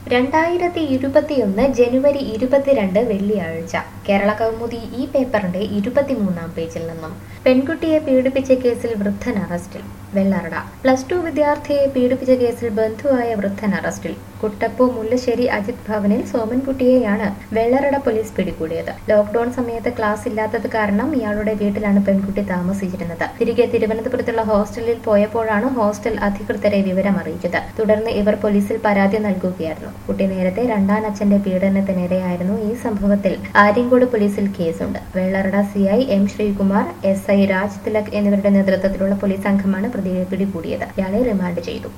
2021 ജനുവരി 22 വെള്ളിയാഴ്ച കേരള കൗമുദി ഈ പേപ്പറിന്റെ 23-ാം പേജിൽ നിന്നും പെൺകുട്ടിയെ പീഡിപ്പിച്ച കേസിൽ വൃദ്ധൻ അറസ്റ്റിൽ. വെള്ളറട +2 വിദ്യാർത്ഥിയെ പീഡിപ്പിച്ച കേസിൽ ബന്ധുവായ വൃദ്ധൻ അറസ്റ്റിൽ. കുട്ടപ്പു മുല്ലശ്ശേരി അജിത് ഭവനിൽ സോമൻകുട്ടിയെയാണ് വെള്ളറട പോലീസ് പിടികൂടിയത്. ലോക്ഡൌൺ സമയത്ത് ക്ലാസ് ഇല്ലാത്തത് കാരണം ഇയാളുടെ വീട്ടിലാണ് പെൺകുട്ടി താമസിച്ചിരുന്നത്. തിരികെ തിരുവനന്തപുരത്തുള്ള ഹോസ്റ്റലിൽ പോയപ്പോഴാണ് ഹോസ്റ്റൽ അധികൃതരെ വിവരം അറിയിച്ചത്. തുടർന്ന് ഇവർ പോലീസിൽ പരാതി നൽകുകയായിരുന്നു. കുട്ടി നേരത്തെ രണ്ടാനച്ഛന്റെ പീഡനത്തിനിരയായിരുന്നു. ഈ സംഭവത്തിൽ ആര്യങ്കോട് പോലീസിൽ കേസുണ്ട്. Vellarada CI M Sreekumar, SI Raj Tilak എന്നിവരുടെ നേതൃത്വത്തിലുള്ള പോലീസ് സംഘമാണ് പ്രതിയെ പിടികൂടിയത്. ഇയാളെ റിമാൻഡ് ചെയ്തു.